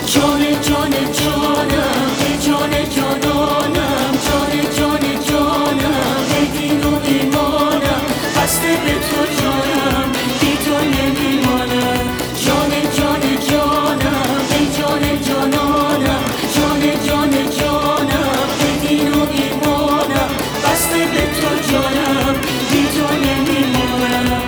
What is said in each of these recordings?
جان جان جانم ای جان جانانم، جان جان جانم ای دین و ایمانم، بسته به تو جانم بی تو نمیمانم. جان جان جانم ای جان جانانم، جان جان جانم ای دین و ایمانم، بسته به تو جانم بی تو نمیمانم.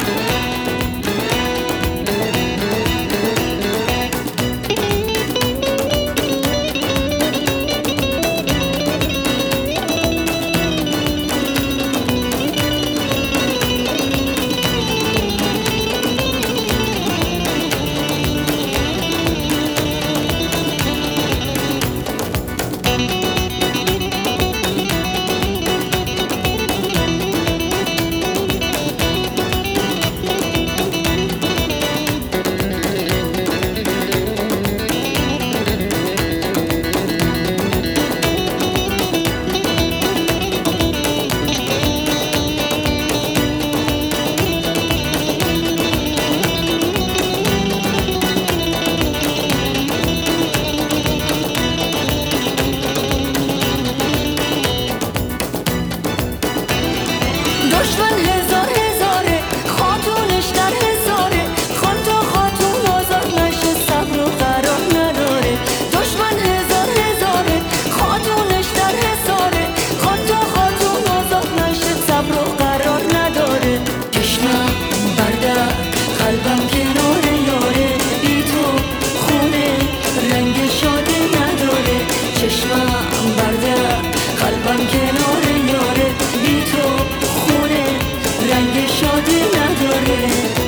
دشمن هزار هزاره، خاتونش در هزاره، خان تا خاتون آزاد نشه صبر و قرار نداره. دشمن هزار هزاره، خاتونش در هزاره، خان تا خاتون آزاد نشه صبر و قرار نداره. چشمم برده قلبم کنار یاره، بی تو خونه رنگ شادی نداره. چشمم برده قلبم کنار یاره، بی تو خونه رنگ شادی نداره.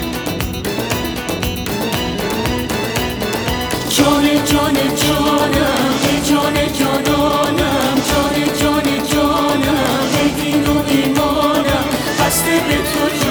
جان جان جانم ای جان جانانم، جان جان جانم ای دین و ایمانم، بسته به تو